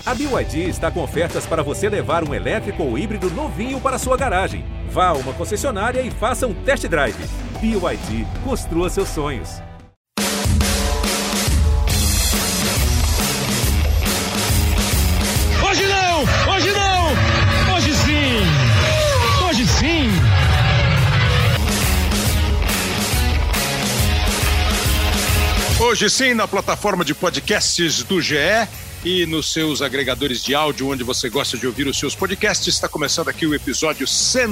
A BYD está com ofertas para você levar um elétrico ou híbrido novinho para sua garagem. Vá a uma concessionária e faça um test drive. BYD, construa seus sonhos. Hoje não! Hoje não! Hoje sim! Hoje sim! Hoje sim, na plataforma de podcasts do GE e nos seus agregadores de áudio, onde você gosta de ouvir os seus podcasts, está começando aqui o episódio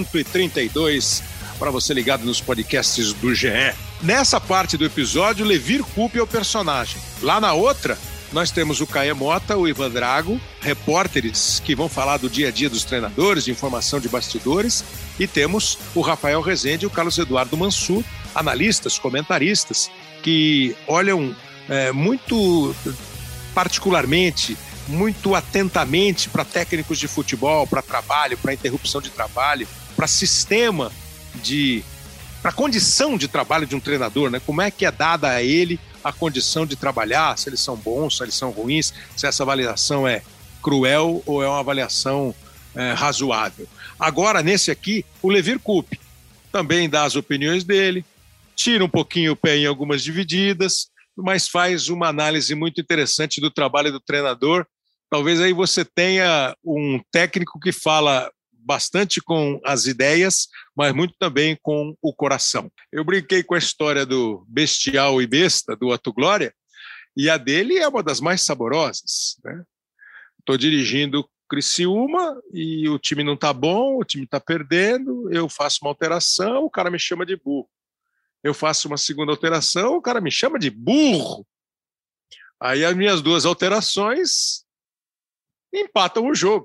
132 para você ligado nos podcasts do GE. Nessa parte do episódio, Levir Coupe é o personagem. Lá na outra, nós temos o Caê Mota, o Ivan Drago, repórteres que vão falar do dia a dia dos treinadores, de informação de bastidores, e temos o Rafael Rezende e o Carlos Eduardo Mansur, analistas, comentaristas, que olham muito particularmente, muito atentamente para técnicos de futebol, para trabalho, para interrupção de trabalho, para sistema para condição de trabalho de um treinador, né? Como é que é dada a ele a condição de trabalhar, se eles são bons, se eles são ruins, se essa avaliação é cruel ou é uma avaliação razoável. Agora, nesse aqui, o Levir Coupe também dá as opiniões dele, tira um pouquinho o pé em algumas divididas, mas faz uma análise muito interessante do trabalho do treinador. Talvez aí você tenha um técnico que fala bastante com as ideias, mas muito também com o coração. Eu brinquei com a história do Bestial e Besta, do Ato Glória, e a dele é uma das mais saborosas, né? Estou dirigindo Criciúma e o time não está bom, o time está perdendo, eu faço uma alteração, o cara me chama de burro. Eu faço uma segunda alteração, o cara me chama de burro. Aí as minhas duas alterações empatam o jogo.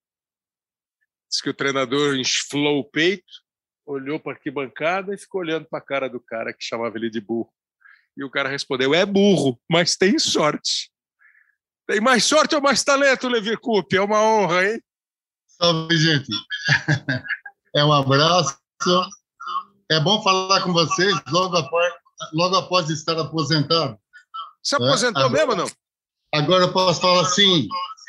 Diz que o treinador inflou o peito, olhou para a arquibancada e ficou olhando para a cara do cara que chamava ele de burro. E o cara respondeu, é burro, mas tem sorte. Tem mais sorte ou mais talento, Levir Coupe? É uma honra, hein? Salve, gente. É um abraço. É bom falar com vocês logo após estar aposentado. Se aposentou mesmo ou não? Agora eu posso falar sim.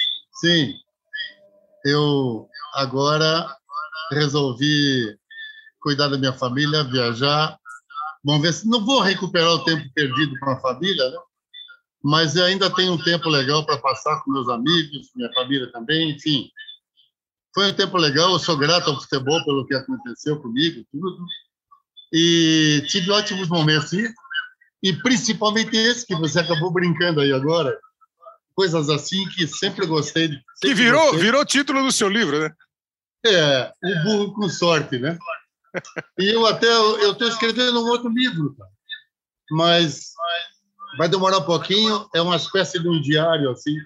Eu agora resolvi cuidar da minha família, viajar. Vamos ver se não vou recuperar o tempo perdido com a família, né? Mas eu ainda tenho um tempo legal para passar com meus amigos, minha família também, enfim. Foi um tempo legal, eu sou grato ao futebol pelo que aconteceu comigo, tudo. E tive ótimos momentos, e principalmente esse que você acabou brincando aí agora, coisas assim que sempre gostei. Que virou título do seu livro, né? O burro com sorte, né? E eu estou escrevendo um outro livro, cara. Mas vai demorar um pouquinho, é uma espécie de um diário, assim.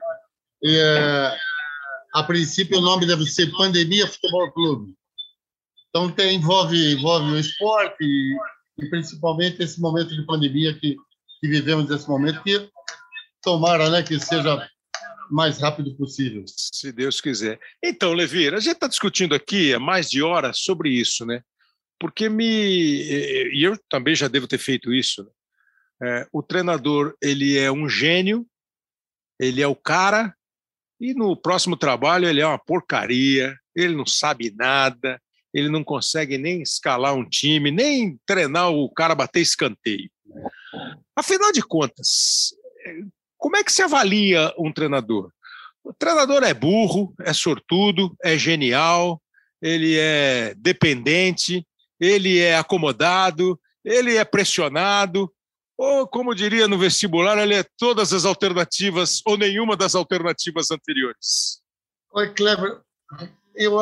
A princípio o nome deve ser Pandemia Futebol Clube. Então envolve o esporte e principalmente esse momento de pandemia que vivemos nesse momento, que tomara, né, que seja mais rápido possível. Se Deus quiser. Então, Levir, a gente está discutindo aqui há mais de horas sobre isso, né? Porque e eu também já devo ter feito isso, né? O treinador, ele é um gênio, ele é o cara, e no próximo trabalho ele é uma porcaria, ele não sabe nada, ele não consegue nem escalar um time, nem treinar o cara bater escanteio. Afinal de contas, como é que se avalia um treinador? O treinador é burro, é sortudo, é genial, ele é dependente, ele é acomodado, ele é pressionado, ou, como diria no vestibular, ele é todas as alternativas ou nenhuma das alternativas anteriores. Oi, Cleber, eu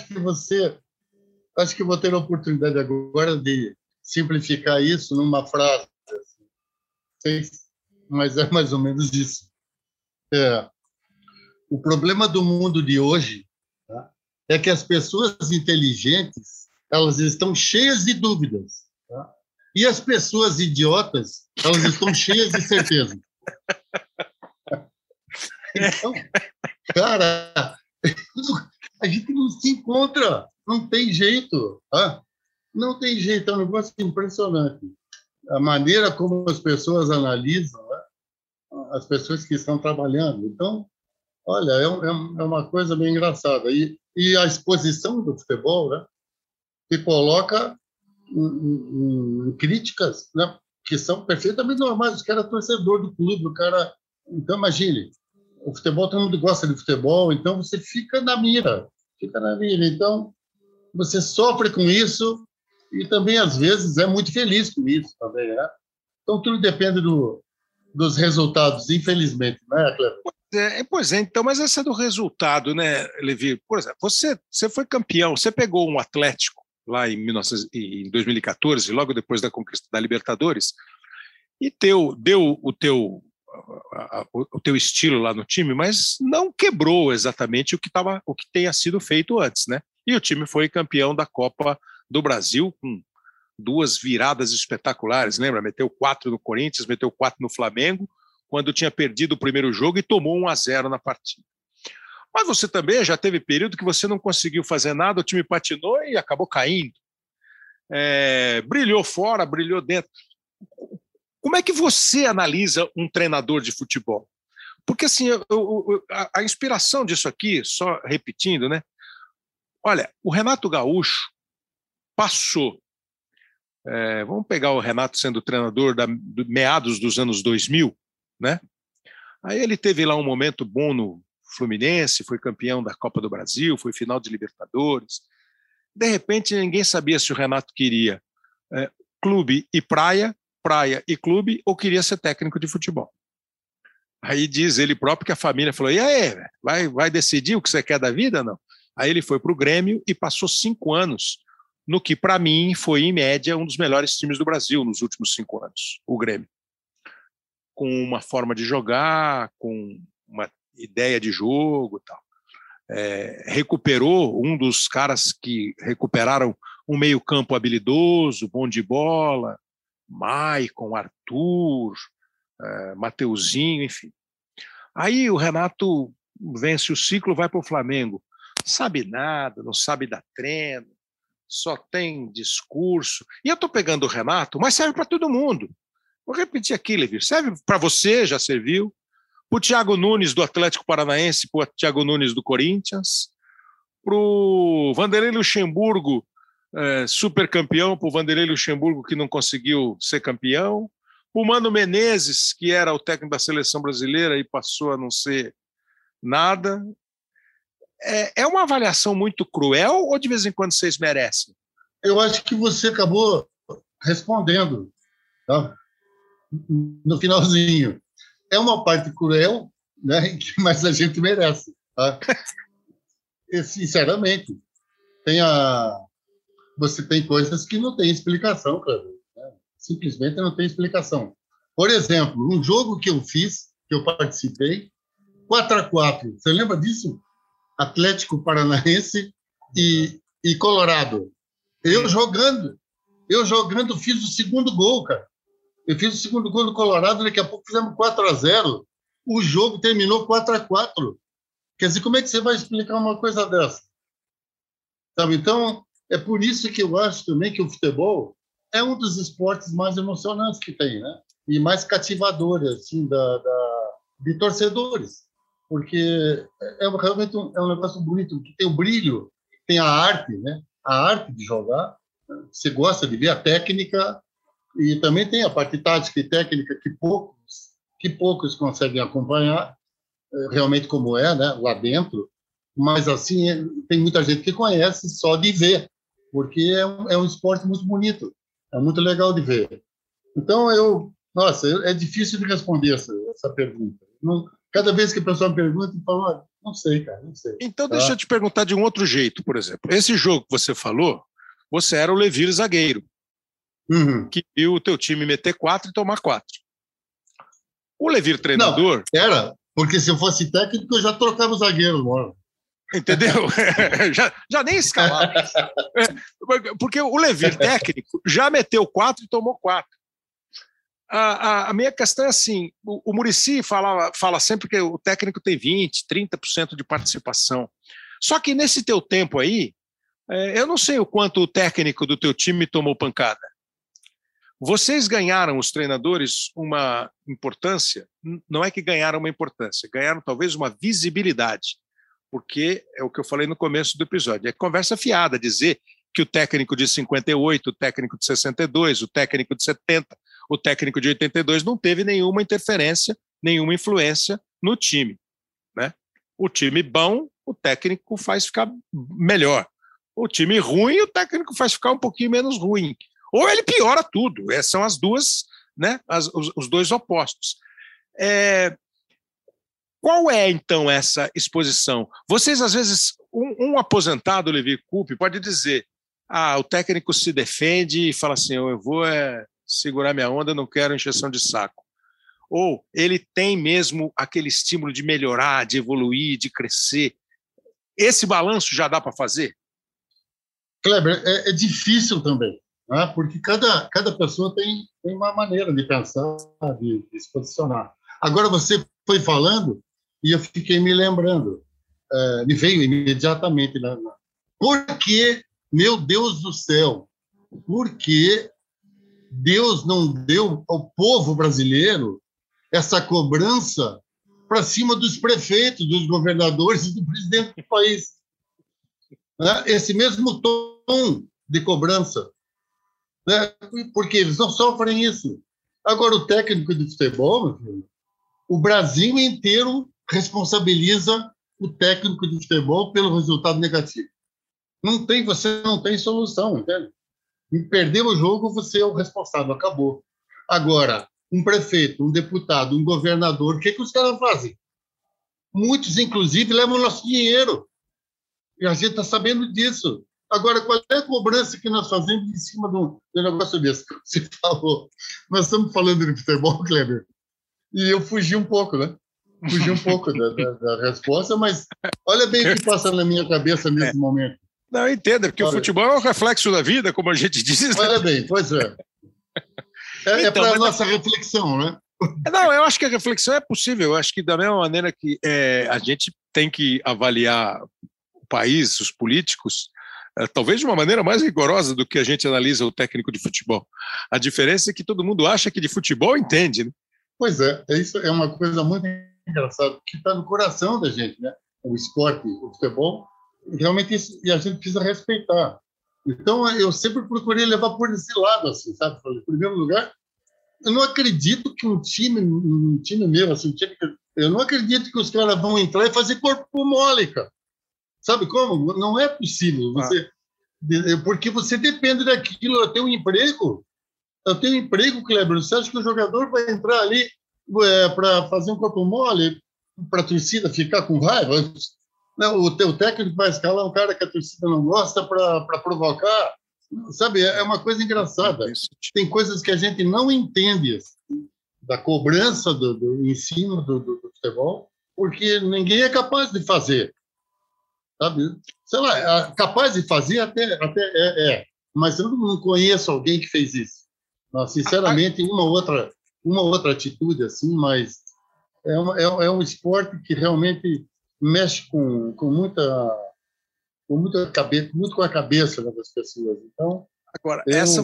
acho que vou ter a oportunidade agora de simplificar isso numa frase, mas é mais ou menos isso. O problema do mundo de hoje, tá, é que as pessoas inteligentes, elas estão cheias de dúvidas, tá? E as pessoas idiotas, elas estão cheias de certeza. Então, cara, a gente não se encontra, não tem jeito, tá? Não tem jeito, é um negócio impressionante. A maneira como as pessoas analisam, né? As pessoas que estão trabalhando. Então, Olha, é uma coisa bem engraçada. E a exposição do futebol, né, que coloca em críticas, né, que são perfeitamente normais. O cara é torcedor do clube, o cara... Então, imagine, o futebol, todo mundo gosta de futebol, então você fica na mira. Então, você sofre com isso e também, às vezes, é muito feliz com isso também, né? Então, tudo depende dos resultados, infelizmente, né, Cleber? Pois é, então, mas essa é do resultado, né, Levi? Por exemplo, você foi campeão, você pegou um Atlético lá em 2014, logo depois da conquista da Libertadores, e deu o teu estilo lá no time, mas não quebrou exatamente o que tenha sido feito antes, né? E o time foi campeão da Copa do Brasil com 2 viradas espetaculares, lembra? Meteu 4 no Corinthians, meteu 4 no Flamengo, quando tinha perdido o primeiro jogo e tomou 1-0 na partida. Mas você também já teve período que você não conseguiu fazer nada, o time patinou e acabou caindo. Brilhou fora, brilhou dentro. Como é que você analisa um treinador de futebol? Porque assim, a inspiração disso aqui, só repetindo, né? Olha, o Renato Gaúcho passou. Vamos pegar o Renato sendo treinador meados dos anos 2000, né? Aí ele teve lá um momento bom no Fluminense, foi campeão da Copa do Brasil, foi final de Libertadores. De repente, ninguém sabia se o Renato queria clube e praia e clube, ou queria ser técnico de futebol. Aí diz ele próprio que a família falou, e aí, vai decidir o que você quer da vida, não? Aí ele foi para o Grêmio e passou 5 anos no que, para mim, foi, em média, um dos melhores times do Brasil nos últimos 5 anos, o Grêmio. Com uma forma de jogar, com uma ideia de jogo e tal. Recuperou um dos caras que recuperaram um meio-campo habilidoso, bom de bola, Maicon, Arthur, Mateuzinho, enfim. Aí o Renato vence o ciclo, vai para o Flamengo. Sabe nada, não sabe dar treino, só tem discurso. E eu estou pegando o Renato, mas serve para todo mundo. Vou repetir aqui, Levi, serve para você, já serviu, para o Thiago Nunes do Atlético Paranaense, para o Thiago Nunes do Corinthians, para o Vanderlei Luxemburgo, super campeão, para o Vanderlei Luxemburgo que não conseguiu ser campeão, para o Mano Menezes, que era o técnico da seleção brasileira e passou a não ser nada. É uma avaliação muito cruel ou de vez em quando vocês merecem? Eu acho que você acabou respondendo, tá? No finalzinho. É uma parte cruel, né? Mas a gente merece. Tá? E, sinceramente, você tem coisas que não tem explicação, Cleber, né? Simplesmente não tem explicação. Por exemplo, um jogo que eu fiz, que eu participei, 4-4. Você lembra disso? Atlético Paranaense e Colorado. Eu jogando, fiz o segundo gol, cara. Eu fiz o segundo gol do Colorado, daqui a pouco fizemos 4-0. O jogo terminou 4-4. Quer dizer, como é que você vai explicar uma coisa dessa? Sabe? Então, é por isso que eu acho também que o futebol é um dos esportes mais emocionantes que tem, né? E mais cativadores, assim, de torcedores. Porque realmente um negócio bonito, que tem o brilho, tem a arte, né? A arte de jogar. Você gosta de ver a técnica e também tem a parte tática e técnica que poucos conseguem acompanhar, realmente como é, né? Lá dentro. Mas, assim, tem muita gente que conhece só de ver, porque é um esporte muito bonito, é muito legal de ver. Então, nossa, é difícil de responder essa pergunta. Cada vez que a pessoa me pergunta, eu falo, não sei, cara, não sei. Então, deixa eu te perguntar de um outro jeito, por exemplo. Esse jogo que você falou, você era o Levir zagueiro, que viu o teu time meter 4 e tomar 4. O Levir treinador... Não, era, porque se eu fosse técnico, eu já trocava o zagueiro, mano. Entendeu? já nem escalava. Porque o Levir técnico já meteu 4 e tomou 4. A minha questão é assim, o Muricy fala sempre que o técnico tem 20%, 30% de participação. Só que nesse teu tempo aí, eu não sei o quanto o técnico do teu time tomou pancada. Vocês ganharam, os treinadores, uma importância, não é que ganharam uma importância, ganharam talvez uma visibilidade, porque é o que eu falei no começo do episódio, é conversa fiada dizer que o técnico de 58, o técnico de 62, o técnico de 70, o técnico de 82 não teve nenhuma interferência, nenhuma influência no time, né? O time bom, o técnico faz ficar melhor. O time ruim, o técnico faz ficar um pouquinho menos ruim. Ou ele piora tudo. Essas são as duas, né? Os dois opostos. Qual é, então, essa exposição? Vocês, às vezes, um aposentado, Levi Coupe, pode dizer: o técnico se defende e fala assim, eu vou segurar minha onda, não quero encheção de saco. Ou ele tem mesmo aquele estímulo de melhorar, de evoluir, de crescer. Esse balanço já dá para fazer? Kleber, é difícil também, né? Porque cada pessoa tem uma maneira de pensar, de se posicionar. Agora, você foi falando e eu fiquei me lembrando, me veio imediatamente. Por que, meu Deus do céu, por que Deus não deu ao povo brasileiro essa cobrança para cima dos prefeitos, dos governadores e do presidente do país? Esse mesmo tom de cobrança, né? Porque eles não sofrem isso. Agora, o técnico de futebol, o Brasil inteiro responsabiliza o técnico de futebol pelo resultado negativo. Você não tem solução, entende? Perdeu o jogo, você é o responsável, acabou. Agora, um prefeito, um deputado, um governador, o que os caras fazem? Muitos, inclusive, levam o nosso dinheiro. E a gente está sabendo disso. Agora, qual é a cobrança que nós fazemos em cima do negócio desse? Você falou. Nós estamos falando de futebol, Kleber, e eu fugi um pouco, né? Fugi um pouco da resposta, mas olha bem o que passa na minha cabeça nesse momento. Não, entenda, porque o futebol é um reflexo da vida, como a gente diz. Olha bem, pois é. É para a nossa reflexão, né? Não, eu acho que a reflexão é possível. Eu acho que da mesma maneira que a gente tem que avaliar o país, os políticos, talvez de uma maneira mais rigorosa do que a gente analisa o técnico de futebol. A diferença é que todo mundo acha que de futebol entende, né? Pois é, isso é uma coisa muito engraçada, que está no coração da gente, né? O esporte, o futebol, realmente isso, e a gente precisa respeitar. Então, eu sempre procurei levar por esse lado, assim, sabe? Em primeiro lugar, eu não acredito que um time meu, assim, eu não acredito que os caras vão entrar e fazer corpo mole, cara. Sabe como? Não é possível. Porque você depende daquilo. Eu tenho um emprego, Kleber. Você acha que o jogador vai entrar ali para fazer um corpo mole, para a torcida ficar com raiva? O técnico vai escalar um cara que a torcida não gosta para provocar. Sabe, é uma coisa engraçada. Tem coisas que a gente não entende, assim, da cobrança do ensino do futebol, porque ninguém é capaz de fazer. Sabe? Sei lá, capaz de fazer até mas eu não conheço alguém que fez isso. Sinceramente, uma outra atitude assim, mas é um esporte que realmente mexe com muita cabeça, muito com a cabeça das pessoas. Então, agora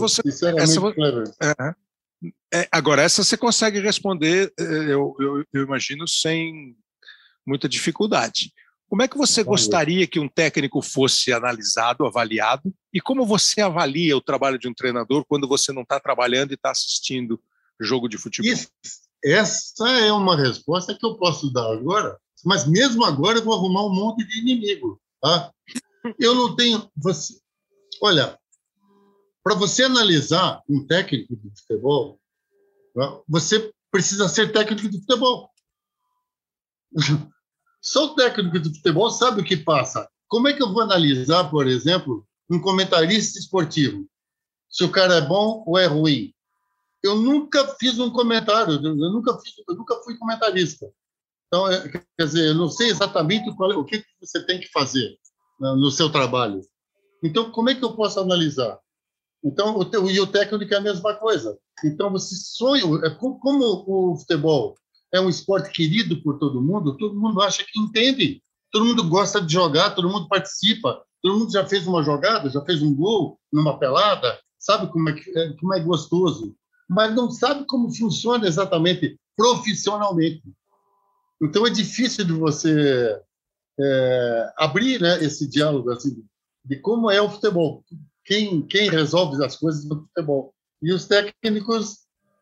essa você consegue responder, eu imagino, sem muita dificuldade. Como é que você gostaria que um técnico fosse analisado, avaliado, e como você avalia o trabalho de um treinador quando você não está trabalhando e está assistindo jogo de futebol? Essa é uma resposta que eu posso dar agora, mas mesmo agora eu vou arrumar um monte de inimigo. Tá? Eu não tenho... Olha, para você analisar um técnico de futebol, você precisa ser técnico de futebol. Só o técnico de futebol sabe o que passa. Como é que eu vou analisar, por exemplo, um comentarista esportivo? Se o cara é bom ou é ruim? Eu nunca fiz um comentário, eu nunca fui comentarista. Então, quer dizer, eu não sei exatamente o que você tem que fazer no seu trabalho. Então, como é que eu posso analisar? Então, e o técnico é a mesma coisa. Então, você sonha... Como o futebol é um esporte querido por todo mundo acha que entende, todo mundo gosta de jogar, todo mundo participa, todo mundo já fez uma jogada, já fez um gol numa pelada, sabe como é gostoso. mas não sabe como funciona exatamente profissionalmente. Então, é difícil de você abrir, né, esse diálogo assim, de como é o futebol, quem resolve as coisas do futebol. E os técnicos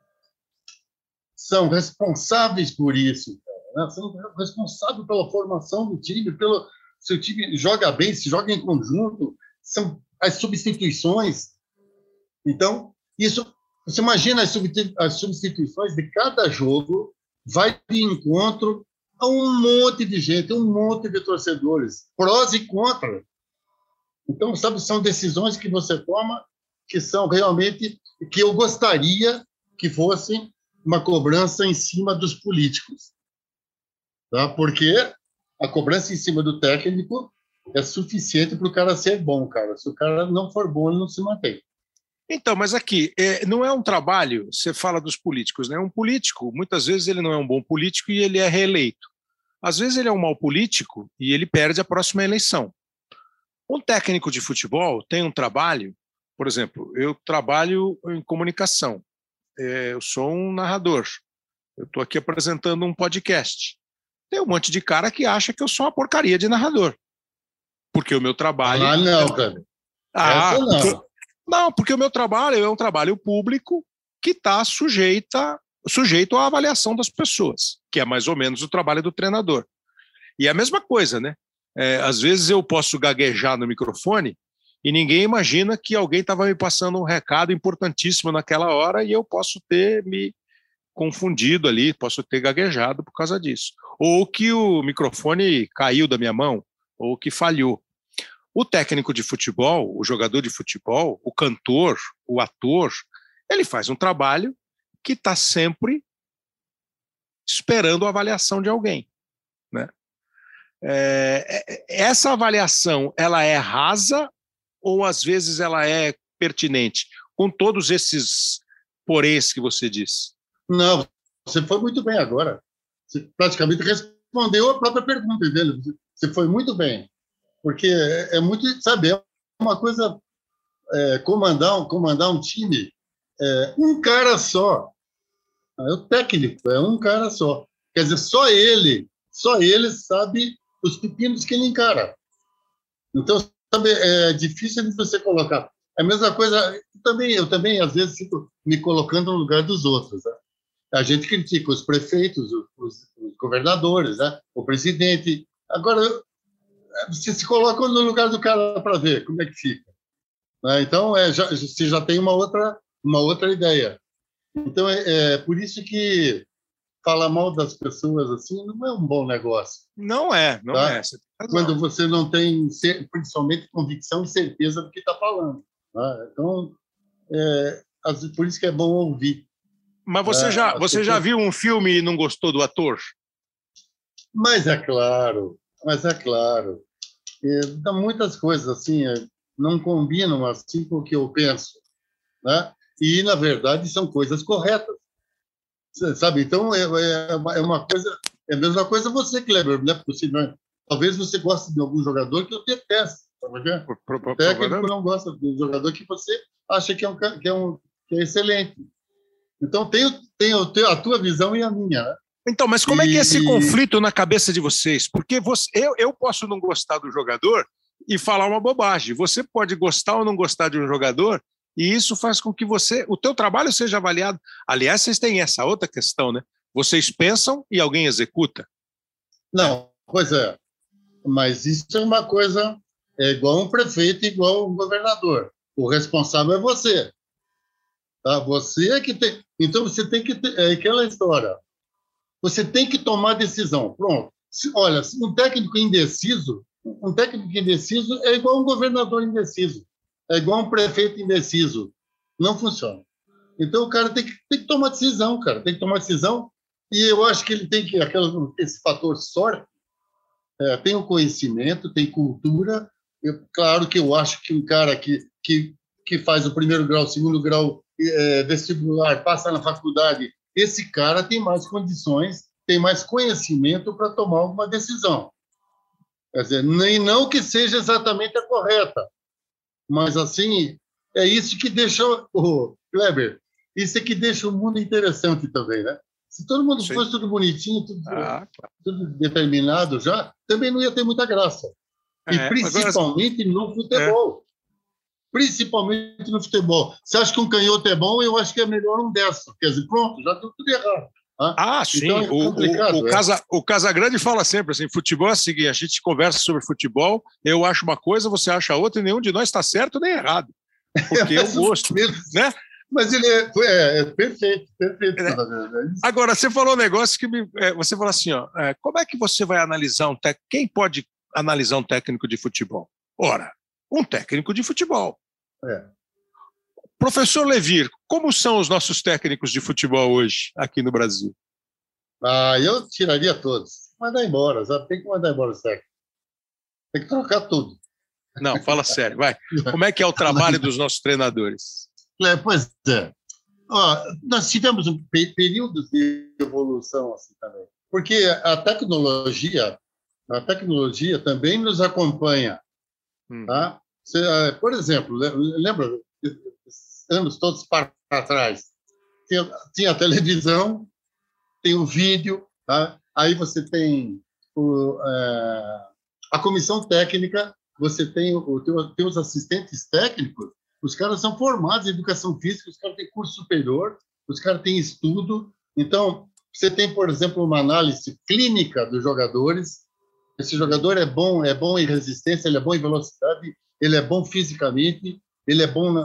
são responsáveis por isso, cara, né? São responsáveis pela formação do time, se o time joga bem, se joga em conjunto, são as substituições. Então, isso, você imagina as substituições de cada jogo, vai de encontro a um monte de gente, um monte de torcedores, prós e contras. Então, sabe, são decisões que você toma que são realmente, que eu gostaria que fossem uma cobrança em cima dos políticos. Tá? Porque a cobrança em cima do técnico é suficiente para o cara ser bom, cara. Se o cara não for bom, ele não se mantém. Então, mas aqui, não é um trabalho, você fala dos políticos, né? Um político, muitas vezes ele não é um bom político e ele é reeleito. Às vezes ele é um mau político e ele perde a próxima eleição. Um técnico de futebol tem um trabalho, por exemplo, eu trabalho em comunicação, eu sou um narrador, eu estou aqui apresentando um podcast. Tem um monte de cara que acha que eu sou uma porcaria de narrador, porque o meu trabalho... Ah, não, cara. Essa não. Não, porque o meu trabalho é um trabalho público que está sujeito à avaliação das pessoas, que é mais ou menos o trabalho do treinador. E é a mesma coisa, né? Às vezes eu posso gaguejar no microfone e ninguém imagina que alguém estava me passando um recado importantíssimo naquela hora e eu posso ter me confundido ali, posso ter gaguejado por causa disso. Ou que o microfone caiu da minha mão, ou que falhou. O técnico de futebol, o jogador de futebol, o cantor, o ator, ele faz um trabalho que está sempre esperando a avaliação de alguém, né? Essa avaliação, ela é rasa ou às vezes ela é pertinente? Com todos esses poréns que você disse. Não, você foi muito bem agora. Você praticamente respondeu a própria pergunta dele. Você foi muito bem. Porque é muito, sabe, é uma coisa, comandar um time, um cara só. O técnico é um cara só. Quer dizer, só ele sabe os pepinos que ele encara. Então, sabe, é difícil de você colocar. É a mesma coisa, eu também às vezes fico me colocando no lugar dos outros. Né? A gente critica os prefeitos, os governadores, né? O presidente. Agora, você se coloca no lugar do cara para ver como é que fica. Né? Então, você já tem uma outra ideia. Então, por isso que falar mal das pessoas assim não é um bom negócio. Não é. Quando você não tem, principalmente, convicção e certeza do que está falando. Né? Então, por isso que é bom ouvir. Mas você já viu um filme e não gostou do ator? Mas é claro. Dá muitas coisas assim, não combinam assim com o que eu penso. Né? E, na verdade, são coisas corretas. Sabe? Então, é uma coisa... É a mesma coisa você, Kleber, né? Talvez você goste de algum jogador que eu detesto. O técnico não gosta de um jogador que você acha que é excelente. Então, tem a tua visão e a minha, né? Então, mas como é que é esse conflito na cabeça de vocês? Porque eu posso não gostar do jogador e falar uma bobagem. Você pode gostar ou não gostar de um jogador e isso faz com que o teu trabalho seja avaliado. Aliás, vocês têm essa outra questão, né? Vocês pensam e alguém executa. Não, pois é. Mas isso é uma coisa, igual um prefeito, igual um governador. O responsável é você. Tá? Você é que tem... Então, você tem que ter... É aquela história. Você tem que tomar decisão. Pronto. Olha, um técnico indeciso é igual um governador indeciso. É igual um prefeito indeciso. Não funciona. Então, o cara tem que tomar decisão, cara. Tem que tomar decisão. E eu acho que ele tem que... Esse fator sorte, tem o conhecimento, tem cultura. Claro que eu acho que um cara que faz o primeiro grau, segundo grau vestibular, passa na faculdade, esse cara tem mais condições, tem mais conhecimento para tomar alguma decisão. Quer dizer, nem não que seja exatamente a correta, mas, assim, é isso que deixa o Kleber. Isso é que deixa o mundo interessante também, né? Se todo mundo Sim. fosse tudo bonitinho, tudo, Claro. tudo determinado já, também não ia ter muita graça. E principalmente no futebol. Principalmente no futebol. Você acha que um canhoto é bom? Eu acho que é melhor um destro. Quer dizer, pronto, já deu tudo errado. Sim. Então é complicado, o Casagrande fala sempre assim, futebol é o seguinte, a gente conversa sobre futebol, eu acho uma coisa, você acha outra, e nenhum de nós está certo nem errado. Porque eu gosto, né? Mas ele é perfeito. Agora, você falou um negócio que você falou assim, como é que você vai analisar um técnico? Quem pode analisar um técnico de futebol? Ora, um técnico de futebol. Professor Levir, como são os nossos técnicos de futebol hoje, aqui no Brasil? Eu tiraria todos. Mandar embora, sabe? Tem que mandar embora os técnicos. Tem que trocar tudo. Não, fala sério, vai. Como é que é o trabalho dos nossos treinadores? Pois é. Nós tivemos um período de evolução assim também. Porque a tecnologia também nos acompanha. Tá? Por exemplo, lembra, anos todos para trás, tinha a televisão, tem o vídeo, tá? Aí você tem a comissão técnica, você tem os assistentes técnicos, os caras são formados em educação física, os caras têm curso superior, os caras têm estudo. Então, você tem, por exemplo, uma análise clínica dos jogadores. Esse jogador é bom em resistência, ele é bom em velocidade, ele é bom fisicamente, ele é bom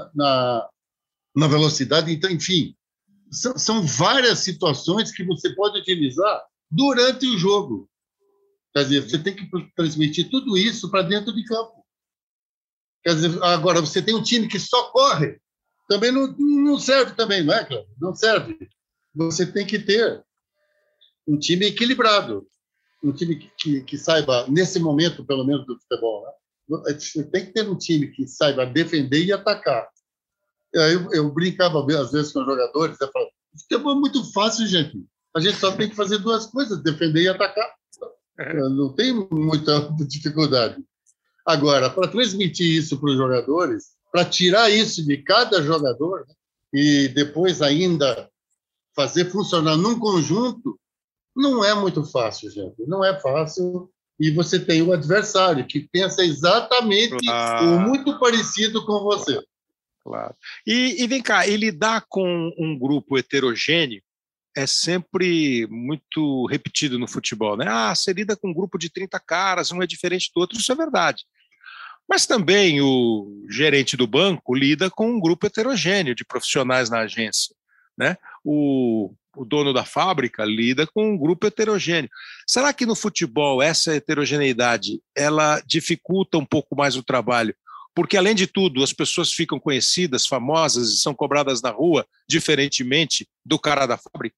na velocidade. Então, enfim, são várias situações que você pode utilizar durante o jogo. Quer dizer, você tem que transmitir tudo isso para dentro de campo. Quer dizer, agora, você tem um time que só corre, também não serve também, não é, Cláudio? Não serve. Você tem que ter um time equilibrado, um time que saiba, nesse momento, pelo menos, do futebol, né? Você tem que ter um time que saiba defender e atacar. Eu brincava, às vezes, com os jogadores, eu falava, futebol é muito fácil, gente. A gente só tem que fazer duas coisas, defender e atacar. Não tem muita dificuldade. Agora, para transmitir isso para os jogadores, para tirar isso de cada jogador, né, e depois ainda fazer funcionar num conjunto, não é muito fácil, gente. Não é fácil. E você tem o adversário que pensa exatamente ou muito parecido com você. Claro. E vem cá, e lidar com um grupo heterogêneo é sempre muito repetido no futebol, né? Você lida com um grupo de 30 caras, um é diferente do outro, isso é verdade. Mas também o gerente do banco lida com um grupo heterogêneo de profissionais na agência, né? O dono da fábrica lida com um grupo heterogêneo. Será que no futebol essa heterogeneidade ela dificulta um pouco mais o trabalho? Porque, além de tudo, as pessoas ficam conhecidas, famosas e são cobradas na rua, diferentemente do cara da fábrica?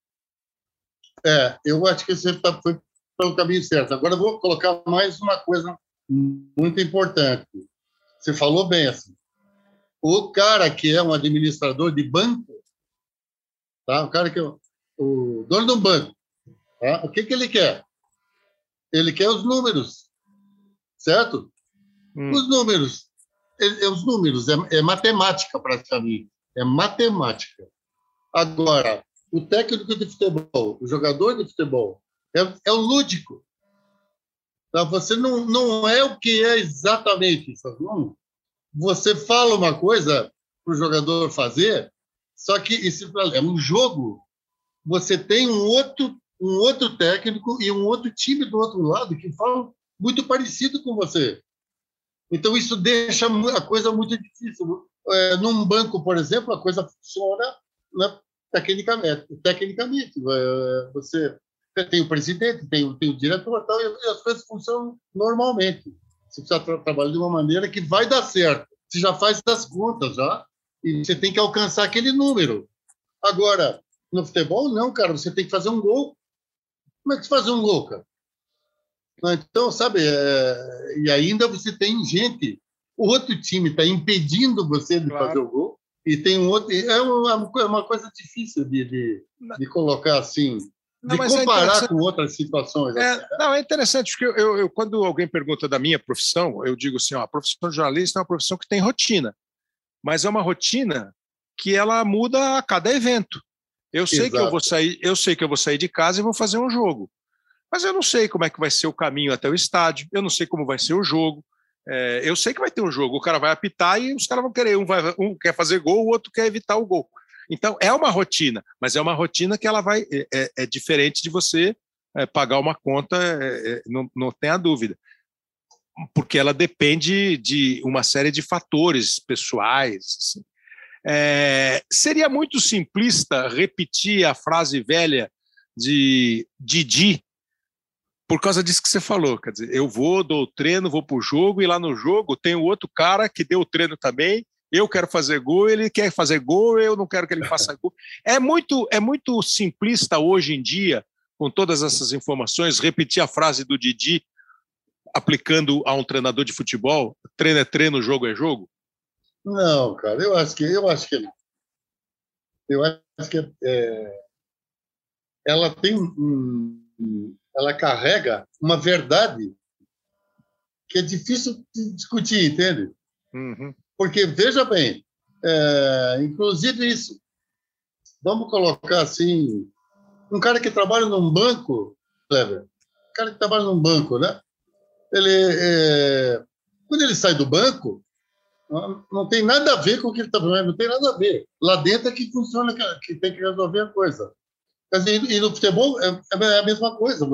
Eu acho que você foi pelo caminho certo. Agora eu vou colocar mais uma coisa muito importante. Você falou bem assim. O cara que é um administrador de banco, tá? O cara que é o dono de um banco, tá? O que ele quer? Ele quer os números, certo? Os números. Os números é matemática, praticamente. É matemática. Agora, o técnico de futebol, o jogador de futebol, é o lúdico. Tá? Você não é o que é exatamente, sabe? Você fala uma coisa para o jogador fazer, só que isso é um jogo. Você tem um outro técnico e um outro time do outro lado que falam muito parecido com você. Então, isso deixa a coisa muito difícil. Num banco, por exemplo, a coisa funciona, né, tecnicamente. Você tem o presidente, tem o diretor tal, e as coisas funcionam normalmente. Você precisa trabalhar de uma maneira que vai dar certo. Você já faz as contas, já, e você tem que alcançar aquele número. Agora, no futebol, não, cara, você tem que fazer um gol. Como é que você faz um gol, cara? Então, sabe, e ainda você tem gente, o outro time está impedindo você de fazer o gol, e tem um outro. É uma coisa difícil de colocar assim, de comparar com outras situações. Assim, né? É interessante, porque eu, quando alguém pergunta da minha profissão, eu digo assim: a profissão de jornalista é uma profissão que tem rotina, mas é uma rotina que ela muda a cada evento. Eu sei que eu vou sair de casa e vou fazer um jogo, mas eu não sei como é que vai ser o caminho até o estádio, eu não sei como vai ser o jogo. Eu sei que vai ter um jogo, o cara vai apitar e os caras vão querer, um quer fazer gol, o outro quer evitar o gol. Então é uma rotina, mas é uma rotina que ela é diferente de você pagar uma conta, não tenha dúvida, porque ela depende de uma série de fatores pessoais. Assim. Seria muito simplista repetir a frase velha de Didi, por causa disso que você falou, quer dizer, eu dou o treino, vou para o jogo, e lá no jogo tem o outro cara que deu o treino também, eu quero fazer gol, ele quer fazer gol, eu não quero que ele faça gol. É muito simplista hoje em dia, com todas essas informações, repetir a frase do Didi, aplicando a um treinador de futebol, treino é treino, jogo é jogo? Não, cara, eu acho que não. Eu acho que ela tem ela carrega uma verdade que é difícil de discutir, entende? Uhum. Porque, veja bem, inclusive isso, vamos colocar assim, um cara que trabalha num banco, Cleber, um cara que trabalha num banco, né? Quando ele sai do banco, não tem nada a ver com o que ele está fazendo, não tem nada a ver. Lá dentro é que funciona, que tem que resolver a coisa. E no futebol é a mesma coisa.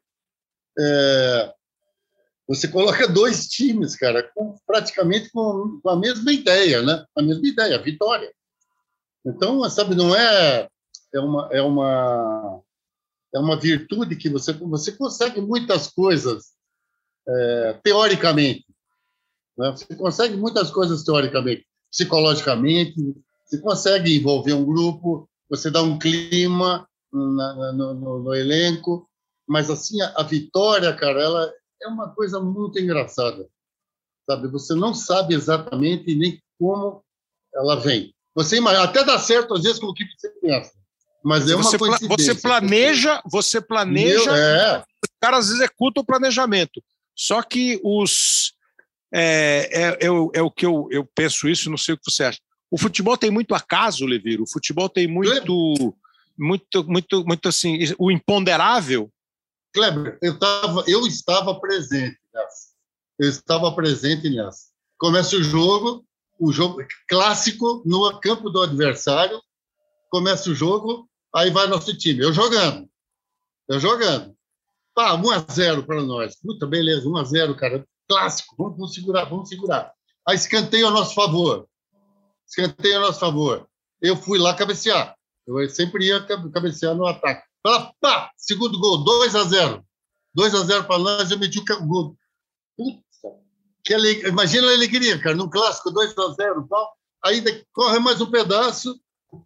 Você coloca dois times, cara, praticamente com a mesma ideia, né? A mesma ideia, a vitória. Então, sabe, não é uma virtude que você consegue muitas coisas teoricamente. Né? Você consegue muitas coisas teoricamente, psicologicamente, você consegue envolver um grupo, você dá um clima no elenco, mas assim a vitória, cara, ela é uma coisa muito engraçada, sabe? Você não sabe exatamente nem como ela vem. Você até dá certo às vezes com o que você pensa, mas é uma coincidência. Você planeja, os caras executam o planejamento. Só que é o que eu penso isso, não sei o que você acha. O futebol tem muito acaso, Leviro. O futebol tem muito assim, o imponderável. Kleber, eu estava presente nessa. Começa o jogo clássico no campo do adversário. Começa o jogo, aí vai nosso time. Eu jogando. 1-0 para nós. Puta, beleza, 1-0, cara. Clássico, vamos segurar. Aí escanteio a nosso favor. Eu fui lá cabecear. Eu sempre ia cabecear no ataque. Pá, segundo gol, 2-0. 2-0 para nós, eu meti o gol. Puta, imagina a alegria, cara, num clássico, 2-0 e tal. Ainda corre mais um pedaço.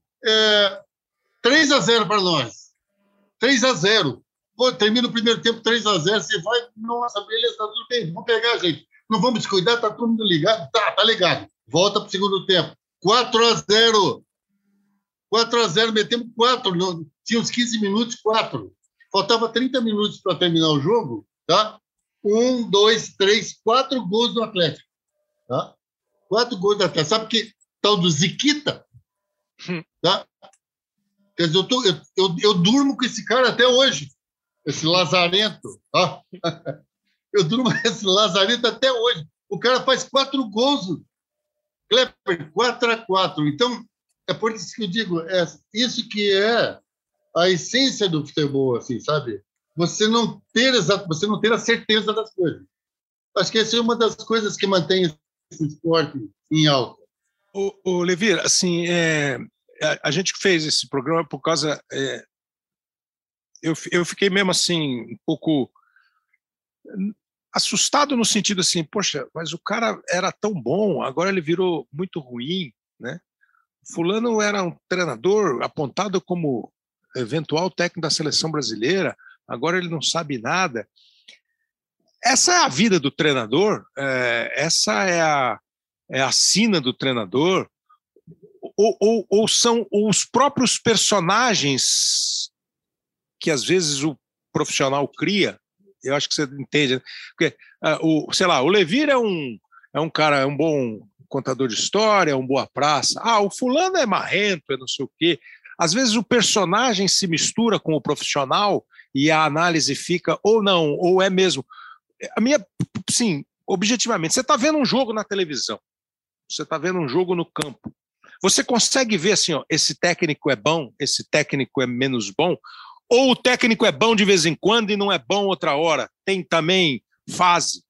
3-0 para nós. 3-0. Pô, termina o primeiro tempo 3-0, você vai, nossa, beleza, tá tudo bem, vamos pegar, gente. Não vamos descuidar, tá todo mundo ligado? Tá ligado. Volta pro segundo tempo. 4-0. 4-0, metemos 4. Tinha uns 15 minutos, 4. Faltava 30 minutos para terminar o jogo, tá? 1, 2, 3, 4 gols do Atlético. Tá? 4 gols do Atlético. Sabe que tal do Ziquita? Tá? Quer dizer, eu durmo com esse cara até hoje. Esse lazarento. Ó. Eu durmo com esse lazarento até hoje. O cara faz 4 gols. Kleber, 4-4. Então, é por isso que eu digo, isso que é a essência do futebol, assim, sabe? Você não ter a certeza das coisas. Acho que essa é uma das coisas que mantém esse esporte em alta. O Levir, assim, a gente fez esse programa por causa... Eu fiquei mesmo assim, um pouco assustado no sentido assim, poxa, mas o cara era tão bom, agora ele virou muito ruim, né? Fulano era um treinador apontado como eventual técnico da seleção brasileira, agora ele não sabe nada. Essa é a vida do treinador, essa é a sina do treinador, ou são os próprios personagens que às vezes o profissional cria. Eu acho que você entende, né? Porque, sei lá, o Levir é um cara, é um bom contador de história, um boa praça. O fulano é marrento, é não sei o quê. Às vezes o personagem se mistura com o profissional e a análise fica ou não, ou é mesmo. A minha, sim, objetivamente, você está vendo um jogo na televisão, você está vendo um jogo no campo. Você consegue ver assim, esse técnico é bom, esse técnico é menos bom, ou o técnico é bom de vez em quando e não é bom outra hora? Tem também fase.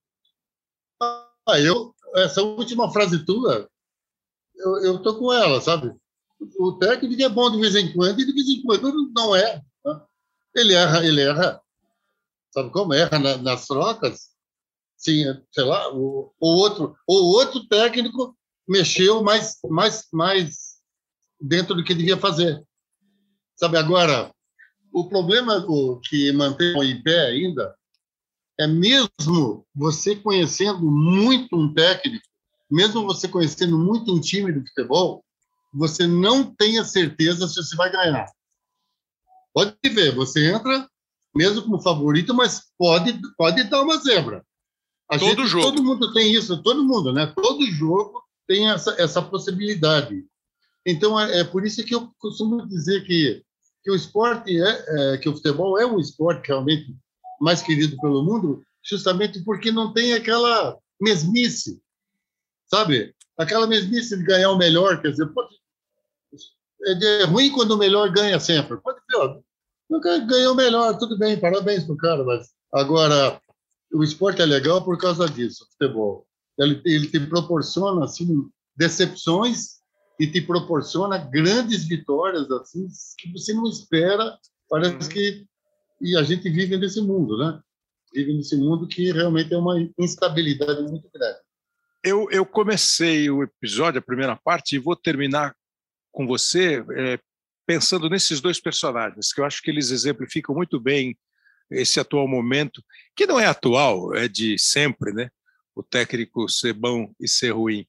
Essa última frase tua, eu tô com ela, sabe? O técnico é bom de vez em quando e de vez em quando não é. Né? Ele erra. Sabe como? Erra nas trocas. Sim, sei lá, o outro técnico mexeu mais dentro do que devia fazer. Sabe, agora, o problema que mantém em pé ainda é mesmo você conhecendo muito um técnico, mesmo você conhecendo muito um time de futebol, você não tem a certeza se você vai ganhar. Pode ver, você entra mesmo como favorito, mas pode dar uma zebra. Todo mundo tem isso, todo mundo, né? Todo jogo tem essa possibilidade. Então, é por isso que eu costumo dizer que o esporte que o futebol é um esporte realmente mais querido pelo mundo, justamente porque não tem aquela mesmice, sabe? Aquela mesmice de ganhar o melhor, quer dizer, é ruim quando o melhor ganha sempre. Pode ver, nunca ganhou o melhor, tudo bem, parabéns pro cara, mas agora o esporte é legal por causa disso, o futebol. Ele te proporciona assim decepções e te proporciona grandes vitórias assim que você não espera. Parece que a gente vive nesse mundo, né? Vive nesse mundo que realmente é uma instabilidade muito grande. Eu comecei o episódio, a primeira parte, e vou terminar com você pensando nesses dois personagens, que eu acho que eles exemplificam muito bem esse atual momento, que não é atual, é de sempre, né? O técnico ser bom e ser ruim.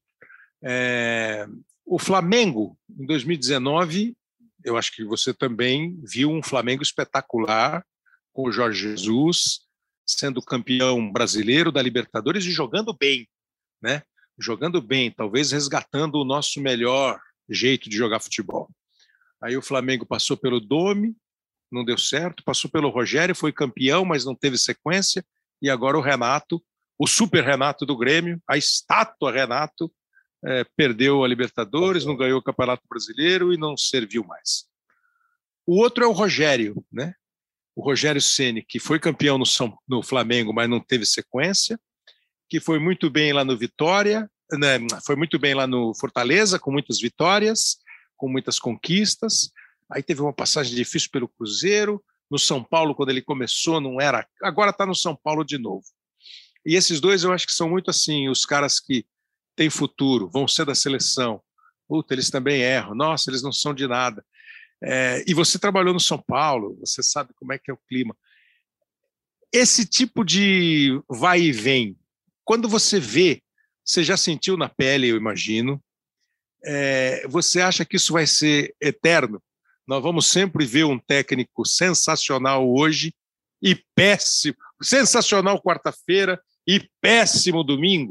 O Flamengo, em 2019, eu acho que você também viu um Flamengo espetacular, com o Jorge Jesus, sendo campeão brasileiro da Libertadores e jogando bem, né? Jogando bem, talvez resgatando o nosso melhor jeito de jogar futebol. Aí o Flamengo passou pelo Dome, não deu certo, passou pelo Rogério, foi campeão, mas não teve sequência, e agora o Renato, o super Renato do Grêmio, a estátua Renato, perdeu a Libertadores, não ganhou o Campeonato Brasileiro e não serviu mais. O outro é o Rogério, né? O Rogério Ceni, que foi campeão no Flamengo, mas não teve sequência, que foi muito bem lá no Vitória, né? Foi muito bem lá no Fortaleza, com muitas vitórias, com muitas conquistas. Aí teve uma passagem difícil pelo Cruzeiro, no São Paulo, quando ele começou, não era... Agora está no São Paulo de novo. E esses dois eu acho que são muito assim, os caras que têm futuro, vão ser da seleção. Puta, eles também erram. Nossa, eles não são de nada. E você trabalhou no São Paulo, você sabe como é que é o clima. Esse tipo de vai e vem, quando você vê, você já sentiu na pele, eu imagino, você acha que isso vai ser eterno? Nós vamos sempre ver um técnico sensacional hoje e péssimo, sensacional quarta-feira e péssimo domingo?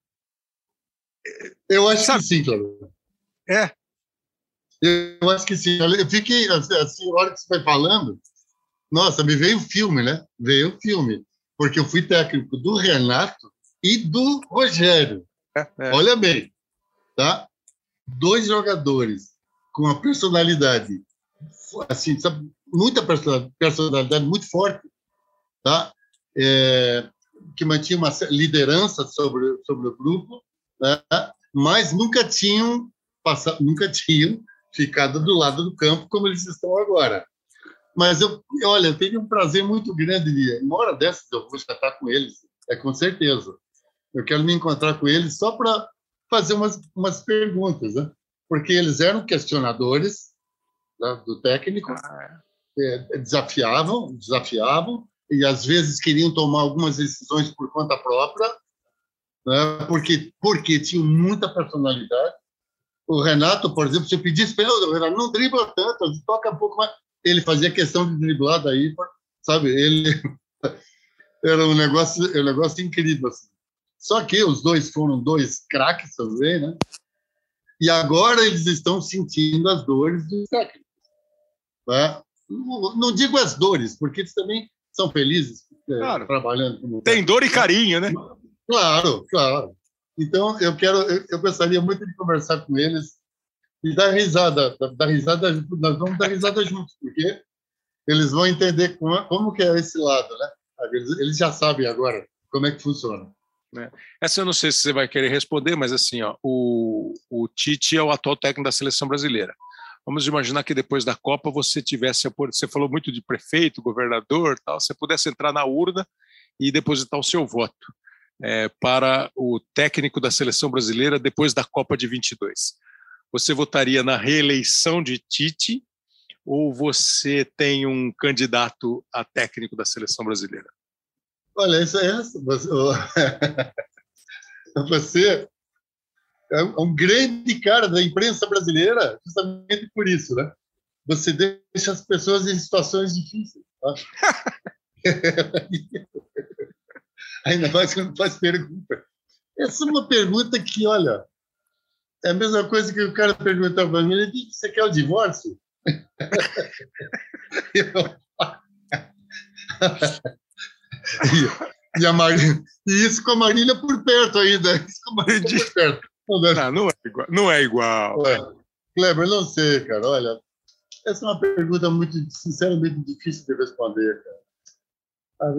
Eu acho que sim, Cláudio. Eu acho que sim. Eu fiquei, assim, a hora que você foi falando, nossa, me veio o filme, né? Veio o filme. Porque eu fui técnico do Renato e do Rogério. Olha bem, tá? Dois jogadores com uma personalidade, assim, sabe, muita personalidade muito forte, tá? Que mantinha uma liderança sobre o grupo, né? Mas nunca tinham ficado do lado do campo como eles estão agora. Mas eu tive um prazer muito grande de, uma hora dessas eu vou estar com eles, com certeza. Eu quero me encontrar com eles só para fazer umas perguntas, né? Porque eles eram questionadores, né, do técnico, desafiavam, e às vezes queriam tomar algumas decisões por conta própria, né, porque tinham muita personalidade. O Renato, por exemplo, se eu pedisse para ele, o Renato não dribla tanto, toca um pouco mais. Ele fazia questão de driblar daí, sabe? Ele era um negócio incrível, assim. Só que os dois foram dois craques também, né? E agora eles estão sentindo as dores dos técnicos. Né? Não digo as dores, porque eles também são felizes claro. Trabalhando como tem dor e carinho, né? Claro. Então, eu gostaria muito de conversar com eles e dar risada. Nós vamos dar risada juntos, porque eles vão entender como que é esse lado, né? Eles já sabem agora como é que funciona. Essa eu não sei se você vai querer responder, mas assim, ó, o Tite é o atual técnico da seleção brasileira. Vamos imaginar que depois da Copa você falou muito de prefeito, governador, tal, você pudesse entrar na urna e depositar o seu voto para o técnico da seleção brasileira depois da Copa de 22. Você votaria na reeleição de Tite ou você tem um candidato a técnico da seleção brasileira? Olha, você é um grande cara da imprensa brasileira, justamente por isso, né? Você deixa as pessoas em situações difíceis. Tá? Ainda mais que não faz pergunta. Essa é uma pergunta que, olha, é a mesma coisa que o cara perguntava para mim, ele disse, você quer o divórcio? E a Marília, e isso com a Marília por perto ainda. Isso com a Marília por perto. Não é igual. Kleber, não sei, cara. Olha, essa é uma pergunta muito, sinceramente, difícil de responder, cara.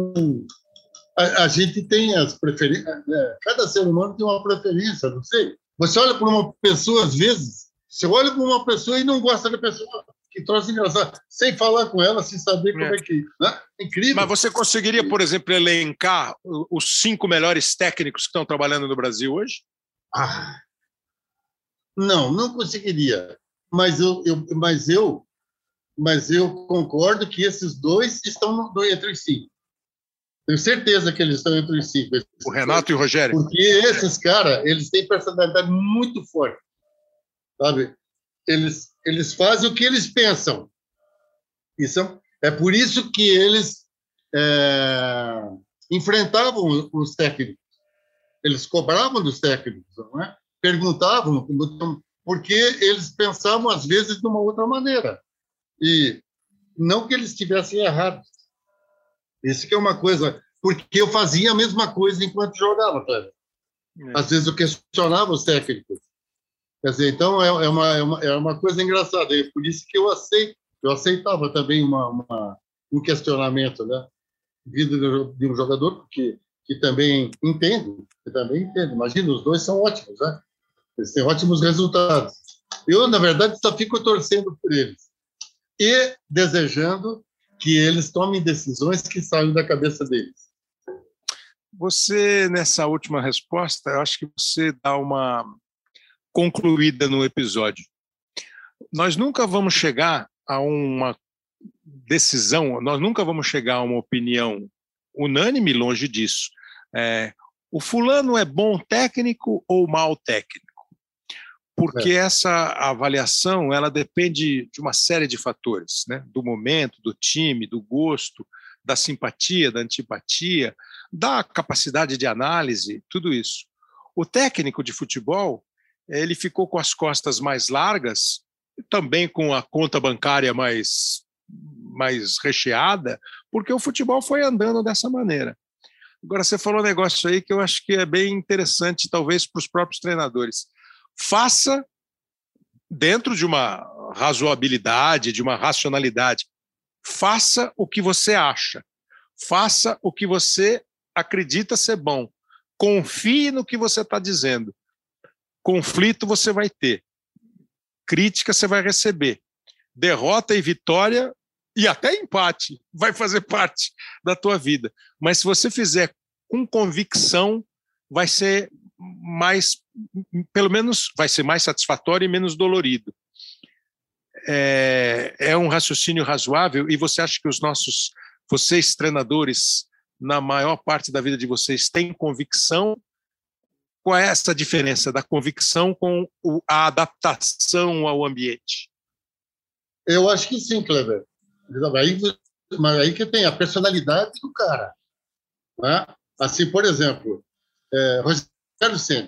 A gente tem as preferências, né? Cada ser humano tem uma preferência, não sei. Você olha para uma pessoa, às vezes, você olha para uma pessoa e não gosta da pessoa. Que troço engraçado. Sem falar com ela, sem saber como é que... Né? Incrível. Mas você conseguiria, por exemplo, elencar os 5 melhores técnicos que estão trabalhando no Brasil hoje? Não conseguiria. Mas eu concordo que esses dois estão entre os 5. Tenho certeza que eles estão entre os 5. O Renato e o Rogério? Porque esses caras, eles têm personalidade muito forte. Sabe? Eles fazem o que eles pensam. É por isso que eles enfrentavam os técnicos. Eles cobravam dos técnicos, não é? Perguntavam, porque eles pensavam, às vezes, de uma outra maneira. E não que eles estivessem errados. Isso que é uma coisa... Porque eu fazia a mesma coisa enquanto jogava, Cleber. Às vezes eu questionava os técnicos. Quer dizer, então é uma coisa engraçada. É por isso que eu aceitava também um questionamento, né? Vindo de um jogador que também entende. Imagina, os dois são ótimos, né? Eles têm ótimos resultados. Eu, na verdade, só fico torcendo por eles e desejando que eles tomem decisões que saiam da cabeça deles. Você, nessa última resposta, eu acho que você dá uma concluída no episódio. Nós nunca vamos chegar a uma decisão, nós nunca vamos chegar a uma opinião unânime, longe disso. O fulano é bom técnico ou mau técnico? Porque essa avaliação ela depende de uma série de fatores, né? Do momento, do time, do gosto, da simpatia, da antipatia, da capacidade de análise, tudo isso. O técnico de futebol, ele ficou com as costas mais largas, também com a conta bancária mais recheada, porque o futebol foi andando dessa maneira. Agora, você falou um negócio aí que eu acho que é bem interessante, talvez para os próprios treinadores. Faça, dentro de uma razoabilidade, de uma racionalidade, faça o que você acha, faça o que você acredita ser bom, confie no que você está dizendo. Conflito você vai ter, crítica você vai receber, derrota e vitória e até empate vai fazer parte da tua vida. Mas se você fizer com convicção, vai ser mais, pelo menos vai ser mais satisfatório e menos dolorido. É um raciocínio razoável. E você acha que vocês treinadores, na maior parte da vida de vocês, têm convicção? Qual é essa diferença da convicção com a adaptação ao ambiente? Eu acho que sim, Kleber. Mas aí que tem a personalidade do cara. Né? Assim, por exemplo, Rogério Ceni.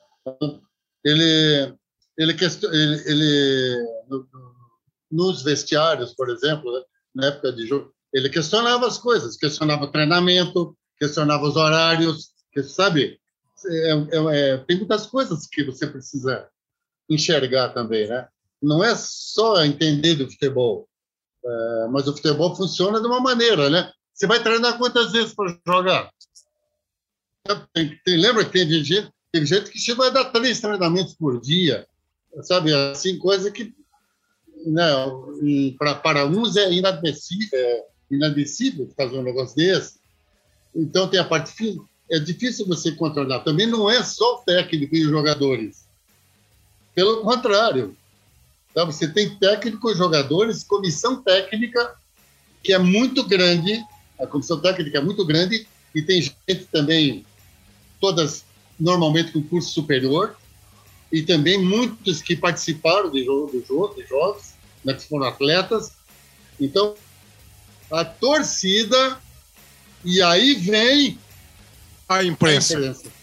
Nos vestiários, por exemplo, né, na época de jogo, ele questionava as coisas, questionava o treinamento, questionava os horários, sabe? Tem muitas coisas que você precisa enxergar também, né? Não é só entender do futebol, mas o futebol funciona de uma maneira, né? Você vai treinar quantas vezes para jogar? Lembra que teve gente que chegou a dar 3 treinamentos por dia, sabe? Assim, coisa que, né, para uns é inadmissível fazer um negócio desse. Então, tem a parte física. É difícil você controlar. Também não é só o técnico e os jogadores. Pelo contrário. Tá? Você tem técnicos, jogadores, comissão técnica, que é muito grande. A comissão técnica é muito grande. E tem gente também, todas normalmente com curso superior. E também muitos que participaram de jogos, né, que foram atletas. Então, a torcida... E aí vem... A imprensa.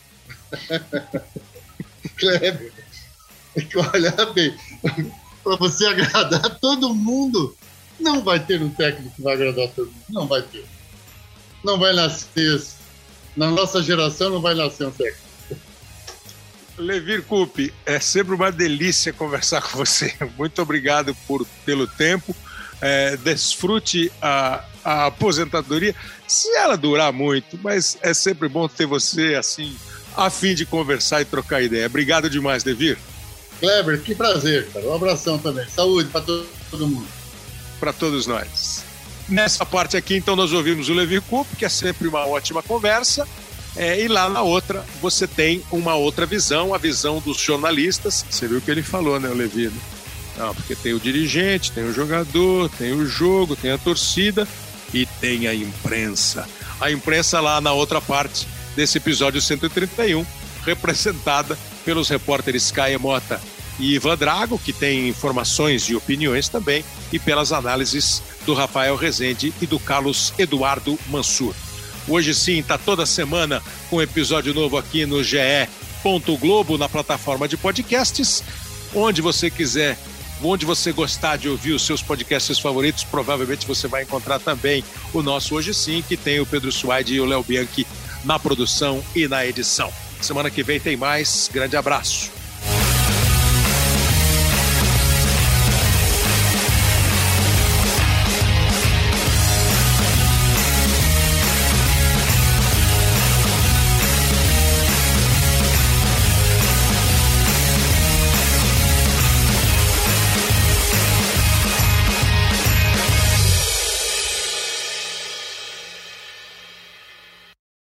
Kleber, olha bem, para você agradar todo mundo, não vai ter um técnico que vai agradar todo mundo. Não vai ter. Não vai nascer. Na nossa geração não vai nascer um técnico. Levir Coupe, é sempre uma delícia conversar com você. Muito obrigado pelo tempo. Desfrute a aposentadoria, se ela durar muito, mas é sempre bom ter você assim, a fim de conversar e trocar ideia. Obrigado demais, Levir. Kleber, que prazer, cara. Um abração também. Saúde para todo mundo. Para todos nós. Nessa parte aqui, então, nós ouvimos o Levir Coupe, que é sempre uma ótima conversa, e lá na outra você tem uma outra visão, a visão dos jornalistas. Você viu o que ele falou, né, o Levir? Não, porque tem o dirigente, tem o jogador, tem o jogo, tem a torcida e tem a imprensa. A imprensa lá na outra parte desse episódio 131, representada pelos repórteres Caio Mota e Ivan Drago, que tem informações e opiniões também, e pelas análises do Rafael Rezende e do Carlos Eduardo Mansur. Hoje sim, está toda semana com um episódio novo aqui no ge.globo, na plataforma de podcasts, onde você quiser. Onde você gostar de ouvir os seus podcasts favoritos, provavelmente você vai encontrar também o nosso Hoje Sim, que tem o Pedro Suaide e o Léo Bianchi na produção e na edição. Semana que vem tem mais. Grande abraço.